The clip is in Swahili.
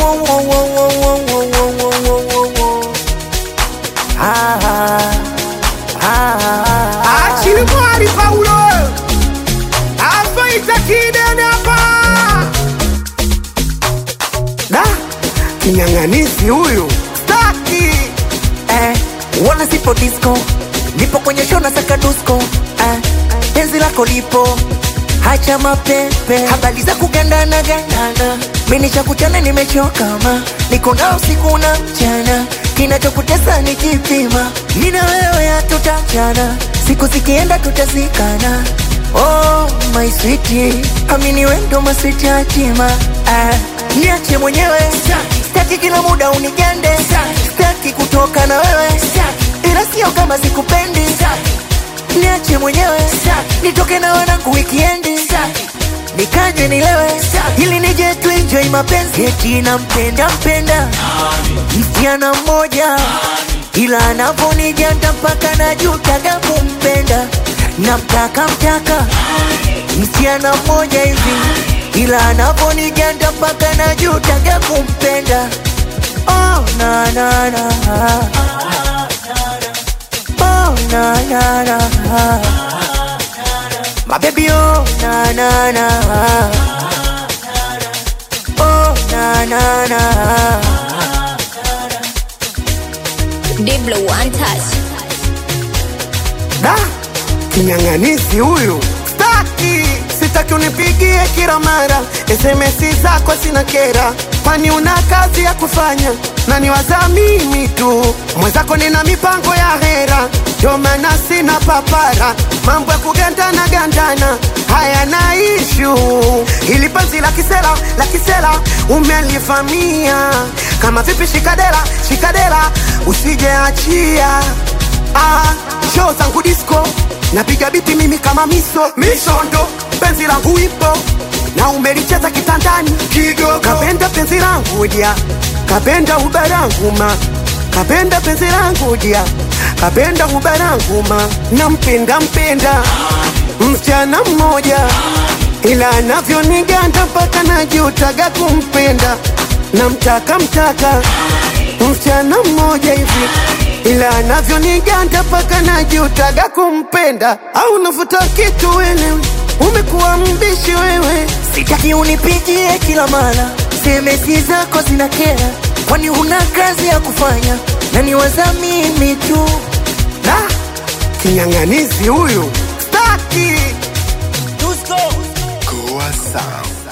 Achimwari Paulo Afaita kidene hapa Da kinyang'anisi huyu Staki Wana sipo disco nipo kwenye show na saka dusko penzi lako lipo hacha mapepe habari za kugandana gandana mimi cha kuchana nimechoka ma niko nao siku na mchana kinachokutesa ni kipima mimi na wewe hatutachana siku zikienda tutazikana oh my sweetie amini wewe ndo masweet yatima niache mwenyewe sitaki kila muda unigande sitaki kutoka na wewe ila sio kama sikupendi niache mwenyewe nitoke na wanangu weekend nikanje nilewe ili nije tu enjoy mapenzi eti nampenda msichana mmoja ila anavonijanda mpaka najutaga kumpenda namtaka msichana mmoja hivi ila anavonijanda mpaka najutaga kumpenda oh na na na oh na na na my baby oh na na na oh na na na Diblo one touch Da kinyang'anisi huyu Sitaki unipigie kila mara SMS zako sina kera kwani una kazi ya kufanya na niwaza mimi tu mwenzako nina mipango ya hera ndio maana sina papara mambo ya kugandana haya na issue ili penzi la kisela umelifamia kama vipi shikadera usijeachia show zangu disco napiga biti mimi kama misondo penzi langu ipo na umelicheza kitandani kidogo kapenda penzi langu dia kapenda ubarangu ma kapenda penzi langu dia kapenda ubarangu ma nampenda msichana mmoja ila anavyoniganda mpaka najutaga kumpenda namtaka msichana mmoja hivi ila anavyoniganda mpaka najutaga kumpenda au unavuta kitu wewe umekuwa mbishi wewe sitaki unipigie kila mara SMS zako zinakera kwani huna kazi ya kufanya na niwaza mimi tu Da kinyang'anisi huyu Staki Goa Sound